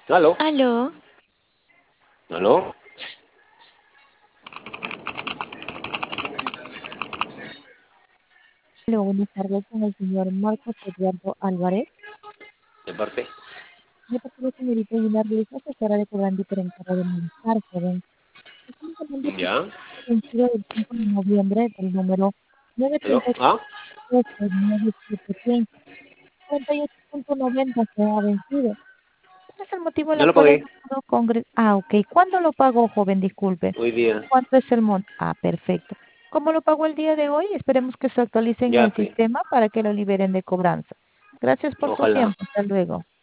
¿Aló? Aló, ¿Aló? Hola, buenas tardes con el señor Marcos Eduardo Álvarez. ¿De parte? De parte de la señorita Guinar Luis, asesora de cobranza diferente de Bienestar, joven. Estamos llamando por ¿Ya? el vencido del 5 de noviembre del número ¿Aló? ¿Ah? 933-975. 48.90 se ha vencido. ¿Cuál es el motivo en Ya el lo cual él pagué. no pudo congresar? Ah, ok. ¿Cuándo lo pagó, joven? Disculpe. Hoy día. ¿Cuánto es el monto? Ah, perfecto. ¿Cómo lo pagó el día de hoy? Esperemos que se actualice en Ya, el pe. sistema para que lo liberen de cobranza. Gracias por su Ojalá. tiempo. Hasta luego.